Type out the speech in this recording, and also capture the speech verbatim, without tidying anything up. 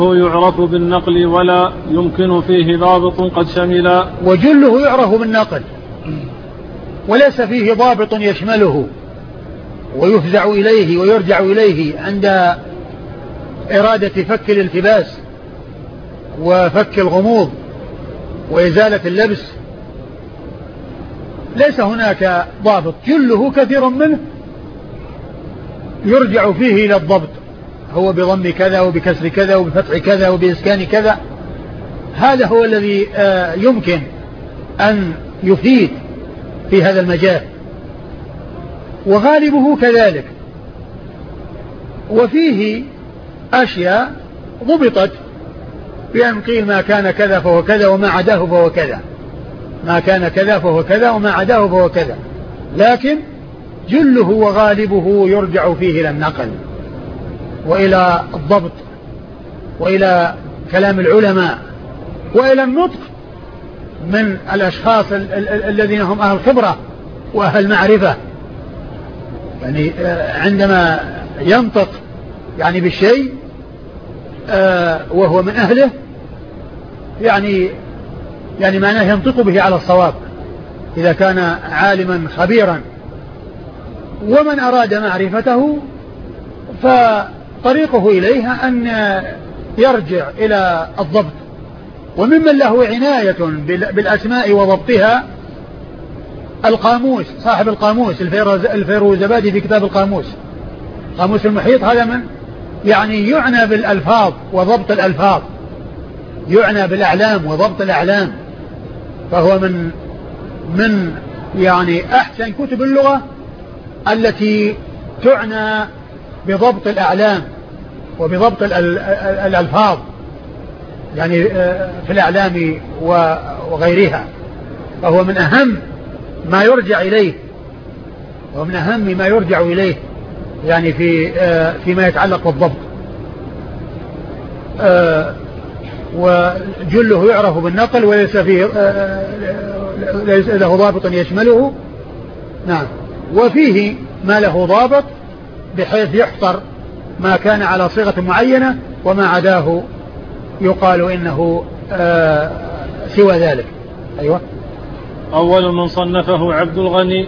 يعرف بالنقل ولا يمكن فيه ضابط قد شمل. وجله يعرف بالنقل وليس فيه ضابط يشمله ويفزع إليه ويرجع إليه عند إرادة فك الالتباس وفك الغموض وإزالة اللبس. ليس هناك ضابط، جله كثير منه يرجع فيه إلى الضبط، هو بضم كذا وبكسر كذا وبفتح كذا وبإسكان كذا. هذا هو الذي يمكن أن يفيد في هذا المجال، وغالبه كذلك. وفيه أشياء ضبطت بأن قيل ما كان كذا فهو كذا وما عداه فهو كذا، ما كان كذا فهو كذا وما عداه فهو كذا، لكن جله وغالبه يرجع فيه إلى النقل وإلى الضبط وإلى كلام العلماء وإلى النطق من الأشخاص ال- ال- الذين هم أهل خبرة وأهل معرفة. يعني عندما ينطق يعني بالشيء وهو من أهله، يعني يعني معناه ينطق به على الصواب إذا كان عالما خبيرا. ومن أراد معرفته فطريقه إليها أن يرجع إلى الضبط. وممن له عناية بالأسماء وضبطها القاموس، صاحب القاموس الفيروزبادي في كتاب القاموس، قاموس المحيط، هذا من يعني يعنى بالألفاظ وضبط الألفاظ، يعنى بالأعلام وضبط الأعلام، فهو من من يعني أحسن كتب اللغة التي تعنى بضبط الأعلام وبضبط الألفاظ، يعني في الأعلام وغيرها. فهو من أهم ما يرجع إليه ومن أهم ما يرجع إليه يعني في فيما يتعلق بالضبط. وجله يعرف بالنقل وليس فيه ليس له ضابط يشمله. نعم. وفيه ما له ضابط بحيث يحصر ما كان على صيغة معينة وما عداه يقال إنه سوى ذلك. أيوة. أول من صنفه عبد الغني